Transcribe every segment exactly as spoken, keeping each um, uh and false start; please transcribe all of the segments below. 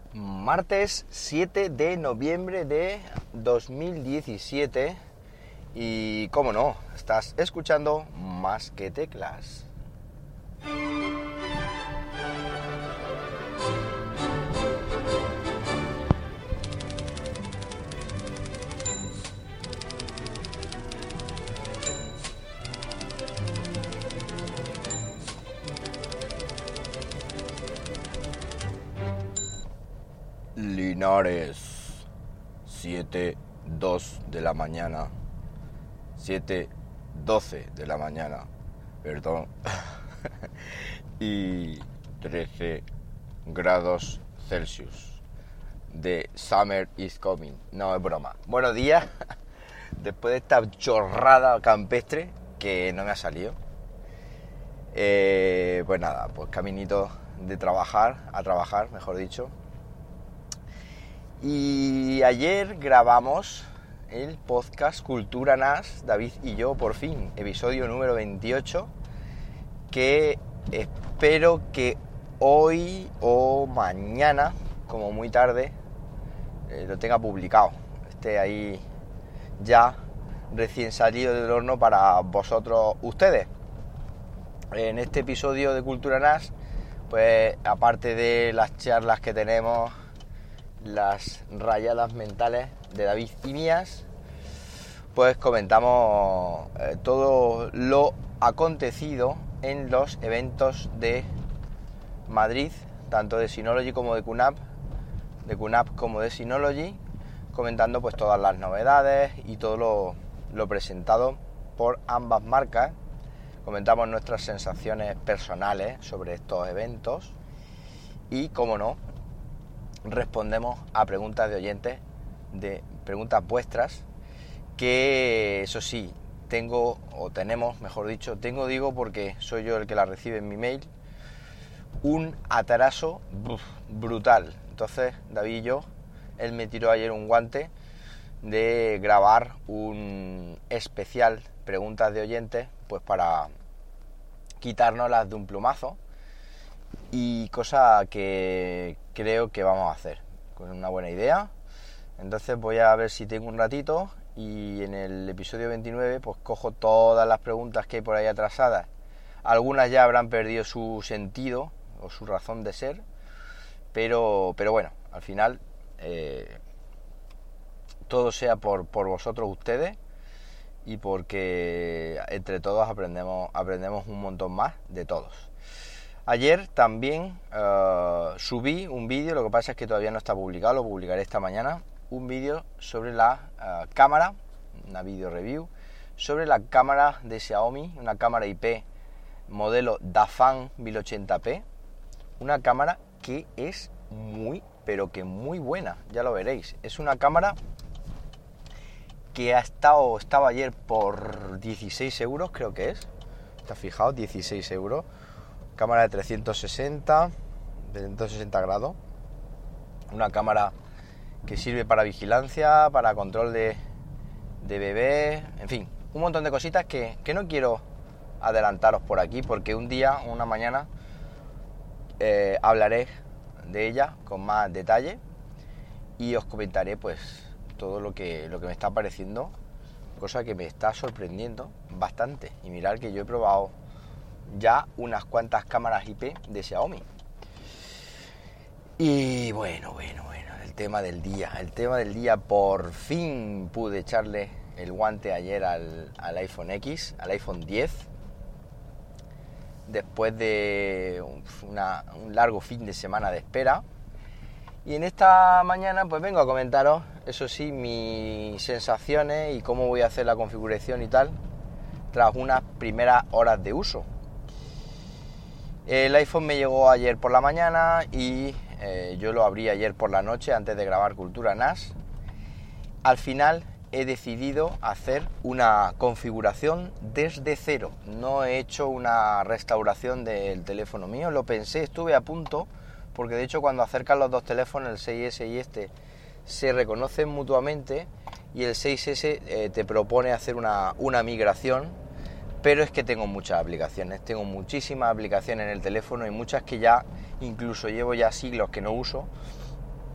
Martes siete de noviembre de dos mil diecisiete y, como no, estás escuchando Más que Teclas. Linares, siete dos de la mañana, siete doce de la mañana, perdón, y trece grados Celsius. The summer is coming. No, es broma. Buenos días, después de esta chorrada campestre que no me ha salido. Eh, pues nada, pues caminito de trabajar, a trabajar, mejor dicho. Y ayer grabamos el podcast Cultura N A S, David y yo, por fin, episodio número veintiocho, que espero que hoy o mañana, como muy tarde, eh, lo tenga publicado, esté ahí ya recién salido del horno para vosotros, ustedes. En este episodio de Cultura N A S, pues aparte de las charlas que tenemos, las rayadas mentales de David y mías, pues comentamos eh, todo lo acontecido en los eventos de Madrid, tanto de Synology como de Q NAP, de Q NAP como de Synology, comentando pues todas las novedades y todo lo, lo presentado por ambas marcas. Comentamos nuestras sensaciones personales sobre estos eventos y, como no, respondemos a preguntas de oyentes, de preguntas vuestras, que eso sí, tengo, o tenemos, mejor dicho, tengo digo porque soy yo el que la recibe en mi mail, un atraso brutal. Entonces, David y yo, él me tiró ayer un guante de grabar un especial preguntas de oyentes, pues para quitárnoslas de un plumazo. Y cosa que creo que vamos a hacer con una buena idea. Entonces voy a ver si tengo un ratito y en el episodio veintinueve pues cojo todas las preguntas que hay por ahí atrasadas. Algunas ya habrán perdido su sentido o su razón de ser, pero, pero bueno, al final eh, todo sea por, por vosotros ustedes y porque entre todos aprendemos, aprendemos un montón más de todos. Ayer también uh, subí un vídeo, lo que pasa es que todavía no está publicado, lo publicaré esta mañana, un vídeo sobre la uh, cámara, una video review, sobre la cámara de Xiaomi, una cámara I P modelo Dafan mil ochenta p, una cámara que es muy, pero que muy buena, ya lo veréis. Es una cámara que ha estado, estaba ayer por dieciséis euros, creo que es, está fijado, dieciséis euros. Cámara de trescientos sesenta, de trescientos sesenta grados, una cámara que sirve para vigilancia, para control de, de bebé, en fin, un montón de cositas que, que no quiero adelantaros por aquí, porque un día, una mañana, eh, hablaré de ella con más detalle y os comentaré pues todo lo que, lo que me está pareciendo, cosa que me está sorprendiendo bastante. Y mirad que yo he probado ya unas cuantas cámaras I P de Xiaomi. Y bueno, bueno, bueno, el tema del día, el tema del día, por fin pude echarle el guante ayer al, al iPhone X, al iPhone diez, después de una, un largo fin de semana de espera. Y en esta mañana pues vengo a comentaros, eso sí, mis sensaciones y cómo voy a hacer la configuración y tal, tras unas primeras horas de uso. El iPhone me llegó ayer por la mañana y eh, yo lo abrí ayer por la noche antes de grabar Cultura N A S. Al final he decidido hacer una configuración desde cero. No he hecho una restauración del teléfono mío, lo pensé, estuve a punto, porque de hecho cuando acercan los dos teléfonos, el seis ese y este, se reconocen mutuamente y el seis ese eh, te propone hacer una, una migración. Pero es que tengo muchas aplicaciones, tengo muchísimas aplicaciones en el teléfono y muchas que ya incluso llevo ya siglos que no uso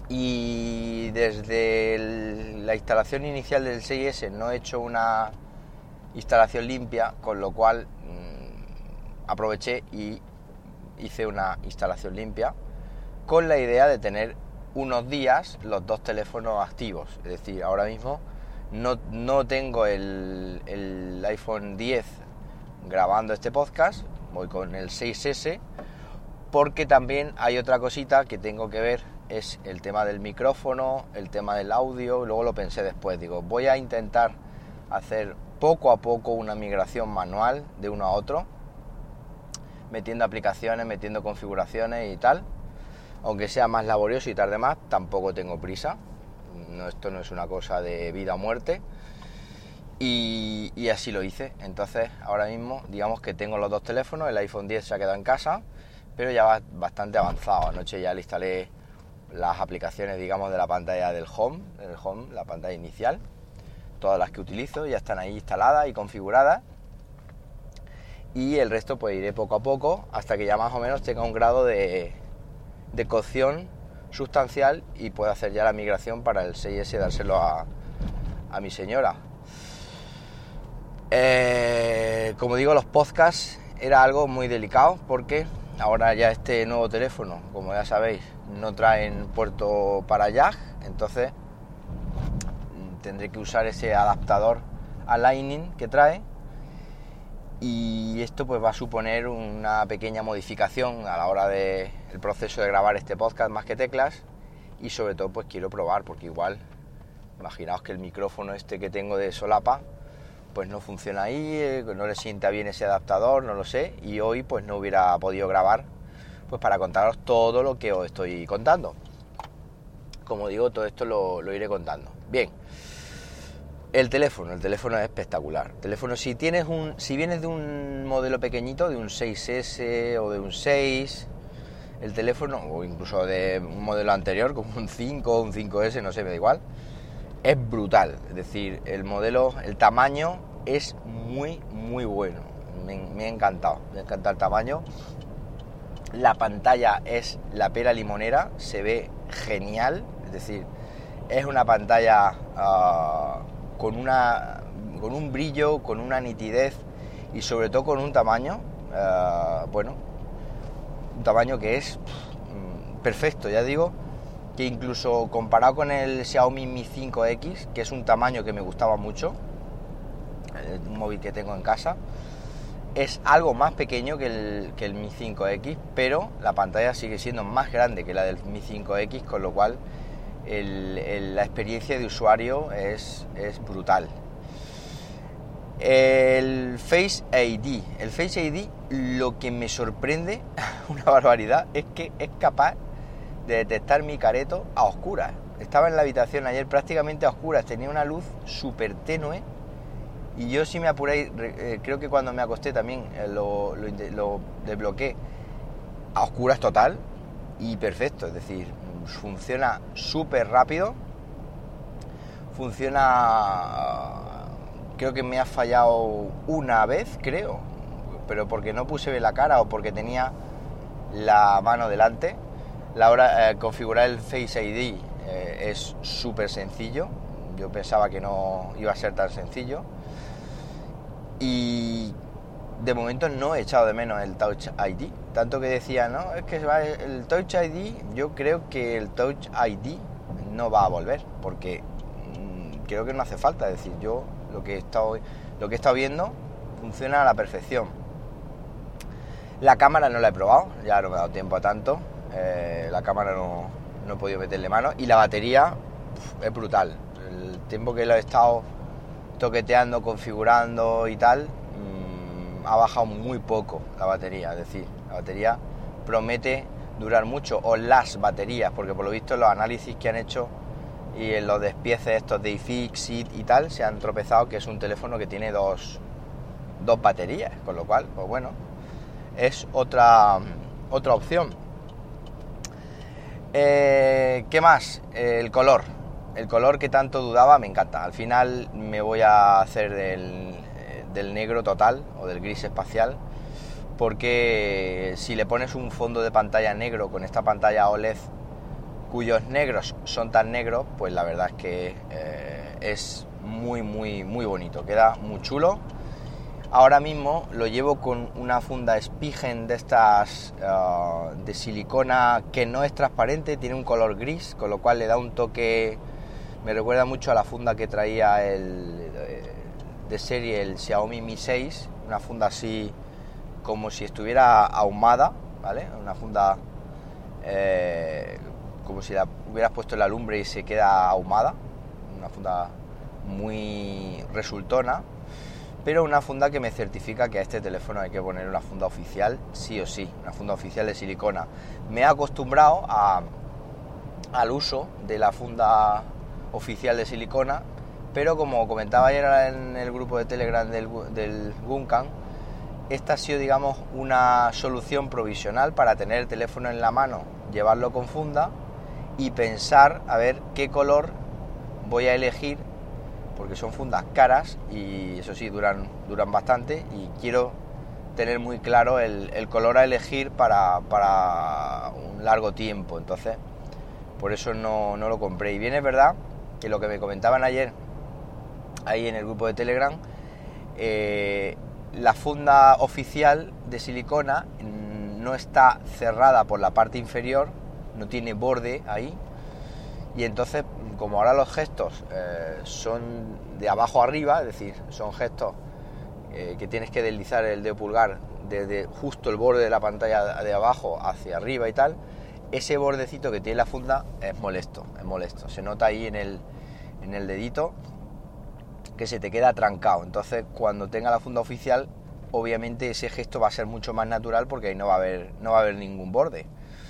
y desde el, la instalación inicial del seis ese no he hecho una instalación limpia, con lo cual mmm, aproveché y hice una instalación limpia con la idea de tener unos días los dos teléfonos activos. Es decir, ahora mismo no, no tengo el, el iPhone diez grabando este podcast, voy con el seis ese, porque también hay otra cosita que tengo que ver, es el tema del micrófono, el tema del audio. Luego lo pensé después, digo, voy a intentar hacer poco a poco una migración manual de uno a otro, metiendo aplicaciones, metiendo configuraciones y tal. Aunque sea más laborioso y tarde más, tampoco tengo prisa. No, esto no es una cosa de vida o muerte. Y, y así lo hice. Entonces, ahora mismo, digamos que tengo los dos teléfonos. El iPhone diez se ha quedado en casa, pero ya va bastante avanzado. Anoche ya le instalé las aplicaciones, digamos, de la pantalla del Home, del Home, la pantalla inicial. Todas las que utilizo ya están ahí instaladas y configuradas. Y el resto pues iré poco a poco hasta que ya más o menos tenga un grado de, de cocción sustancial y pueda hacer ya la migración para el seis ese, dárselo a, a mi señora. Eh, como digo, los podcasts era algo muy delicado porque ahora ya este nuevo teléfono, como ya sabéis, no traen puerto para jack, entonces tendré que usar ese adaptador a Lightning que trae, y esto pues va a suponer una pequeña modificación a la hora de el proceso de grabar este podcast Más que Teclas, y sobre todo pues quiero probar, porque igual imaginaos que el micrófono este que tengo de solapa pues no funciona ahí, no le sienta bien ese adaptador, no lo sé, y hoy pues no hubiera podido grabar pues para contaros todo lo que os estoy contando. Como digo, todo esto lo, lo iré contando. Bien, el teléfono, el teléfono es espectacular. El teléfono, si tienes un, si vienes de un modelo pequeñito, de un seis ese o de un seis, el teléfono, o incluso de un modelo anterior, como un cinco o un cinco ese, no sé, me da igual, es brutal. Es decir, el modelo, el tamaño es muy, muy bueno. Me, me ha encantado, me encanta el tamaño. La pantalla es la pera limonera, se ve genial, es decir, es una pantalla uh, con, una, con un brillo, con una nitidez y sobre todo con un tamaño, uh, bueno, un tamaño que es pff, perfecto. Ya digo que incluso comparado con el Xiaomi Mi cinco equis, que es un tamaño que me gustaba mucho, un móvil que tengo en casa, es algo más pequeño que el, que el Mi cinco equis, pero la pantalla sigue siendo más grande que la del Mi cinco equis, con lo cual el, el, la experiencia de usuario es, es brutal. El Face I D, el Face I D, lo que me sorprende, una barbaridad, es que es capaz de detectar mi careto a oscuras. Estaba en la habitación ayer prácticamente a oscuras, tenía una luz súper tenue. Y yo, si me apuré, eh, creo que cuando me acosté también eh, lo, lo, lo desbloqueé a oscuras total y perfecto. Es decir, funciona súper rápido, funciona, creo que me ha fallado una vez, creo, pero porque no puse la cara o porque tenía la mano delante. La hora, eh, configurar el Face I D eh, es súper sencillo, yo pensaba que no iba a ser tan sencillo. Y de momento no he echado de menos el Touch I D. Tanto que decía, no, es que va el Touch I D. Yo creo que el Touch I D no va a volver, porque mmm, creo que no hace falta. Es decir, yo lo que he estado, lo que he estado viendo funciona a la perfección. La cámara no la he probado, ya no me ha dado tiempo a tanto. Eh, la cámara no, no he podido meterle mano. Y la batería uf, es brutal. El tiempo que lo he estado toqueteando, configurando y tal, mmm, ha bajado muy poco la batería. Es decir, la batería promete durar mucho, o las baterías, porque por lo visto en los análisis que han hecho y en los despieces estos de iFixit y tal, se han tropezado que es un teléfono que tiene dos, dos baterías, con lo cual, pues bueno, es otra, otra opción. Eh, ¿qué más? Eh, el color. El color que tanto dudaba me encanta. Al final me voy a hacer del, del negro total o del gris espacial, porque si le pones un fondo de pantalla negro con esta pantalla O L E D cuyos negros son tan negros, pues la verdad es que eh, es muy, muy, muy bonito, queda muy chulo. Ahora mismo lo llevo con una funda Spigen de estas uh, de silicona que no es transparente, tiene un color gris, con lo cual le da un toque, me recuerda mucho a la funda que traía el de serie el Xiaomi Mi seis, una funda así como si estuviera ahumada, ¿vale? Una funda eh, como si la hubieras puesto en la lumbre y se queda ahumada, una funda muy resultona, pero una funda que me certifica que a este teléfono hay que poner una funda oficial sí o sí, una funda oficial de silicona. Me he acostumbrado a, al uso de la funda oficial de silicona, pero como comentaba ayer en el grupo de Telegram del, del Gunkan, esta ha sido, digamos, una solución provisional para tener el teléfono en la mano, llevarlo con funda y pensar a ver qué color voy a elegir, porque son fundas caras y eso sí, duran, duran bastante y quiero tener muy claro el, el color a elegir para, para un largo tiempo. Entonces, por eso no, no lo compré. Y bien es verdad que lo que me comentaban ayer ahí en el grupo de Telegram, eh, la funda oficial de silicona no está cerrada por la parte inferior, no tiene borde ahí, y entonces como ahora los gestos eh, son de abajo arriba, es decir, son gestos eh, que tienes que deslizar el dedo pulgar desde justo el borde de la pantalla de abajo hacia arriba y tal, ese bordecito que tiene la funda es molesto, es molesto, se nota ahí en el, en el dedito que se te queda trancado. Entonces cuando tenga la funda oficial, obviamente ese gesto va a ser mucho más natural porque ahí no va a haber, no va a haber ningún borde.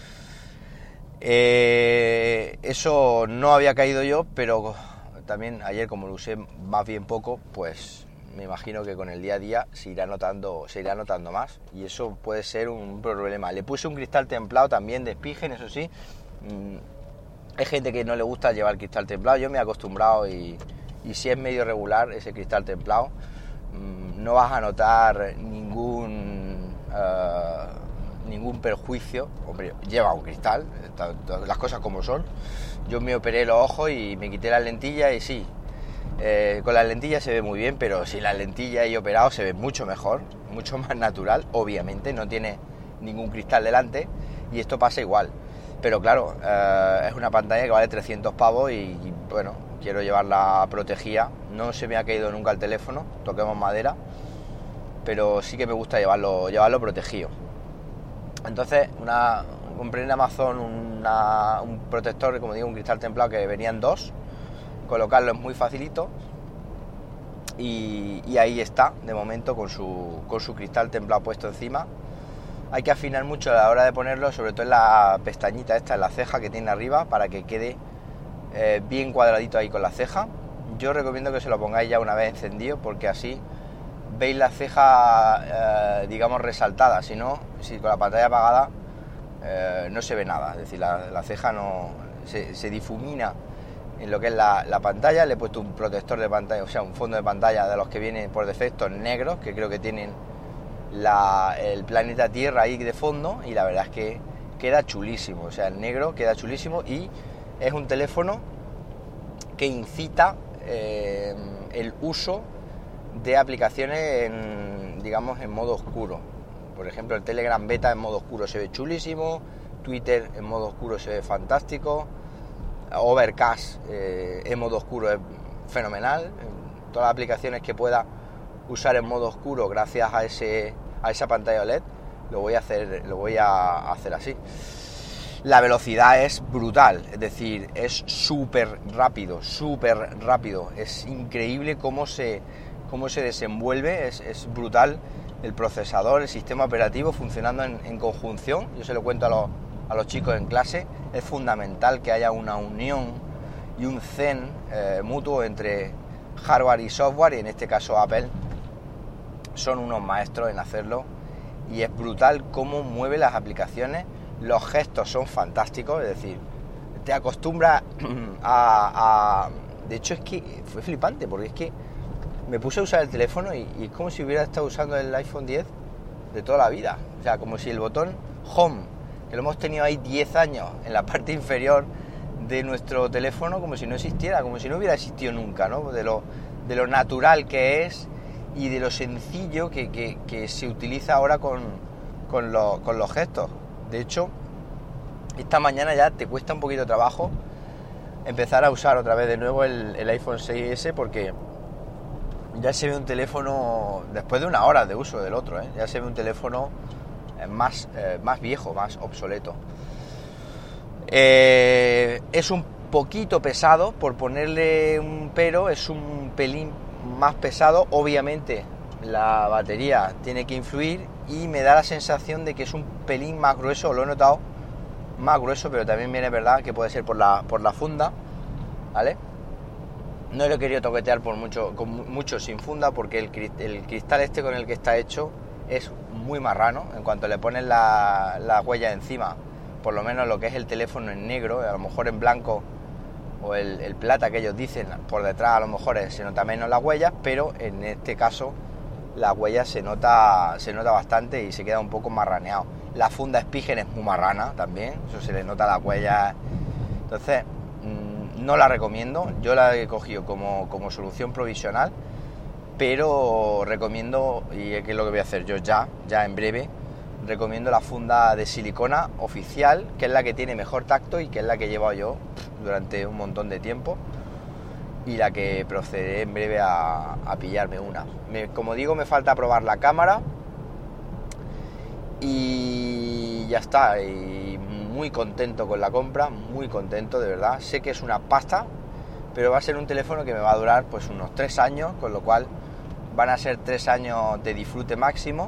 Eh, eso no había caído yo, pero también ayer, como lo usé más bien poco, pues me imagino que con el día a día se irá notando, se irá notando más, y eso puede ser un problema. Le puse un cristal templado también de Spigen, eso sí. Hay gente que no le gusta llevar cristal templado, yo me he acostumbrado y, y si es medio regular ese cristal templado, no vas a notar ningún uh, ningún perjuicio. Hombre, lleva un cristal, las cosas como son. Yo me operé los ojos y me quité las lentillas y sí, eh, con las lentillas se ve muy bien, pero sin las lentillas y operado se ve mucho mejor, mucho más natural. Obviamente no tiene ningún cristal delante y esto pasa igual, pero claro, eh, es una pantalla que vale trescientos pavos y, y bueno, quiero llevarla protegida. No se me ha caído nunca el teléfono, toquemos madera, pero sí que me gusta llevarlo, llevarlo protegido. Entonces, una, compré en Amazon una, un protector, como digo, un cristal templado, que venían dos. Colocarlo es muy facilito y, y ahí está, de momento, con su, con su cristal templado puesto encima. Hay que afinar mucho a la hora de ponerlo, sobre todo en la pestañita esta, en la ceja que tiene arriba, para que quede eh, bien cuadradito ahí con la ceja. Yo recomiendo que se lo pongáis ya una vez encendido, porque así veis la ceja, eh, digamos, resaltada. Si no, si con la pantalla apagada eh, no se ve nada, es decir, la, la ceja no se, se difumina en lo que es la, la pantalla. Le he puesto un protector de pantalla, o sea, un fondo de pantalla de los que vienen por defecto negros, que creo que tienen la, el planeta Tierra ahí de fondo, y la verdad es que queda chulísimo. O sea, el negro queda chulísimo y es un teléfono que incita eh, el uso de aplicaciones en, digamos, en modo oscuro. Por ejemplo, el Telegram Beta en modo oscuro se ve chulísimo, Twitter en modo oscuro se ve fantástico, Overcast eh, en modo oscuro es fenomenal. Todas las aplicaciones que pueda usar en modo oscuro gracias a ese a esa pantalla O L E D lo voy a hacer lo voy a hacer así. La velocidad es brutal, es decir, es súper rápido, súper rápido. Es increíble cómo se cómo se desenvuelve, es, es brutal el procesador, el sistema operativo funcionando en, en conjunción. Yo se lo cuento a los, a los chicos en clase. Es fundamental que haya una unión y un zen eh, mutuo entre hardware y software, y en este caso Apple son unos maestros en hacerlo, y es brutal cómo mueve las aplicaciones. Los gestos son fantásticos, es decir, te acostumbras a, a... De hecho, es que fue flipante, porque es que me puse a usar el teléfono y, y es como si hubiera estado usando el iPhone diez de toda la vida. O sea, como si el botón Home, que lo hemos tenido ahí diez años en la parte inferior de nuestro teléfono como si no existiera, como si no hubiera existido nunca, ¿no? De lo, de lo natural que es y de lo sencillo que, que, que se utiliza ahora con, con, lo, con los gestos. De hecho, esta mañana ya te cuesta un poquito de trabajo empezar a usar otra vez de nuevo el, el iPhone seis ese, porque ya se ve un teléfono, después de una hora de uso del otro, ¿eh? ya se ve un teléfono más, eh, más viejo, más obsoleto. Eh, es un poquito pesado, por ponerle un pero, es un pelín más pesado. Obviamente la batería tiene que influir y me da la sensación de que es un pelín más grueso, lo he notado más grueso, pero también viene verdad que puede ser por la, por la funda, ¿vale? No lo he querido toquetear por mucho, con mucho sin funda, porque el, el cristal este con el que está hecho es muy marrano. En cuanto le pones la, la huella encima, por lo menos lo que es el teléfono en negro, a lo mejor en blanco o el, el plata que ellos dicen, por detrás a lo mejor se nota menos las huellas, pero en este caso la huella se nota, se nota bastante y se queda un poco marraneado. La funda Spigen es muy marrana también, eso se le nota la huella. Entonces mmm, no la recomiendo, yo la he cogido como, como solución provisional, pero recomiendo, y es que es lo que voy a hacer yo ya, ya en breve, recomiendo la funda de silicona oficial, que es la que tiene mejor tacto y que es la que he llevado yo durante un montón de tiempo, y la que procederé en breve a, a pillarme una. Me, como digo, me falta probar la cámara y ya está, y muy contento con la compra, muy contento de verdad. Sé que es una pasta, pero va a ser un teléfono que me va a durar pues unos tres años, con lo cual van a ser tres años de disfrute máximo.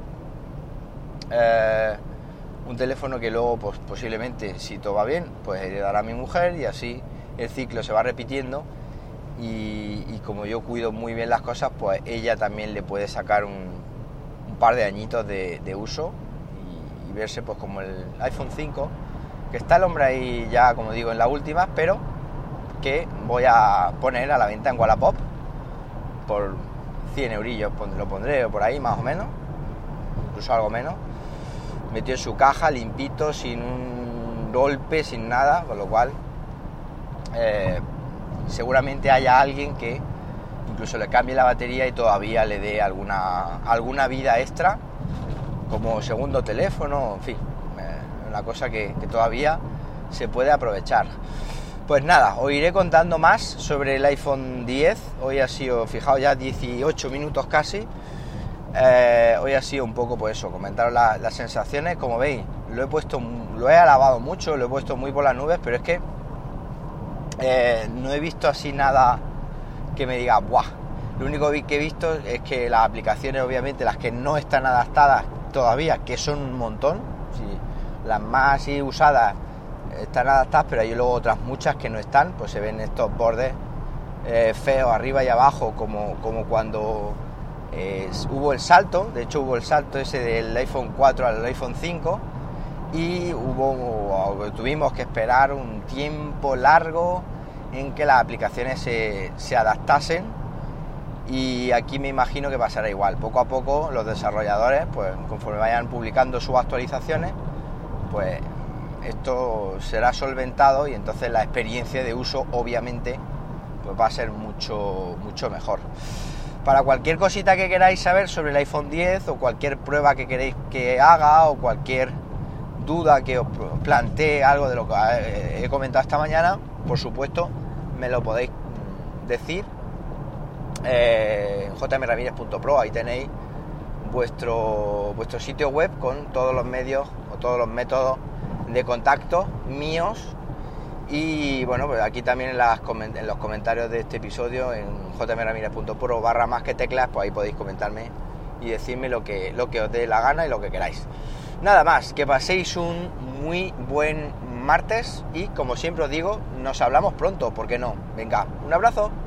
Eh, un teléfono que luego pues posiblemente, si todo va bien, pues heredará a mi mujer, y así el ciclo se va repitiendo, y, y como yo cuido muy bien las cosas, pues ella también le puede sacar un, un par de añitos de, de uso y, y verse pues como el iPhone cinco, que está el hombre ahí ya, como digo, en la última, pero que voy a poner a la venta en Wallapop por cien eurillos, lo pondré, o por ahí más o menos, incluso algo menos, metido en su caja, limpito, sin un golpe, sin nada, con lo cual eh, seguramente haya alguien que incluso le cambie la batería y todavía le dé alguna, alguna vida extra como segundo teléfono, en fin, eh, una cosa que, que todavía se puede aprovechar. Pues nada, os iré contando más sobre el iPhone diez. Hoy ha sido, fijaos, ya dieciocho minutos casi. Eh, hoy ha sido un poco, pues eso, comentaros la, las sensaciones. Como veis, lo he puesto, lo he alabado mucho, lo he puesto muy por las nubes, pero es que eh, no he visto así nada que me diga, ¡buah! Lo único que he visto es que las aplicaciones, obviamente, las que no están adaptadas todavía, que son un montón, sí, las más así usadas están adaptadas, pero hay luego otras muchas que no están, pues se ven estos bordes eh, feos arriba y abajo, como, como cuando eh, hubo el salto. De hecho hubo el salto ese del iPhone cuatro al iPhone cinco, y hubo, tuvimos que esperar un tiempo largo en que las aplicaciones se, se adaptasen, y aquí me imagino que pasará igual. Poco a poco los desarrolladores, pues conforme vayan publicando sus actualizaciones, pues esto será solventado, y entonces la experiencia de uso obviamente pues va a ser mucho, mucho mejor. Para cualquier cosita que queráis saber sobre el iPhone diez, o cualquier prueba que queréis que haga, o cualquier duda que os plantee algo de lo que he comentado esta mañana, por supuesto me lo podéis decir eh, en j m ramírez punto pro. Ahí tenéis vuestro, vuestro sitio web con todos los medios o todos los métodos de contacto míos. Y bueno, pues aquí también en, las, en los comentarios de este episodio, en j m ramírez punto pro barra más que teclas, pues ahí podéis comentarme y decirme lo que, lo que os dé la gana y lo que queráis. Nada más, que paséis un muy buen martes, y como siempre os digo, nos hablamos pronto, ¿por qué no? Venga, un abrazo.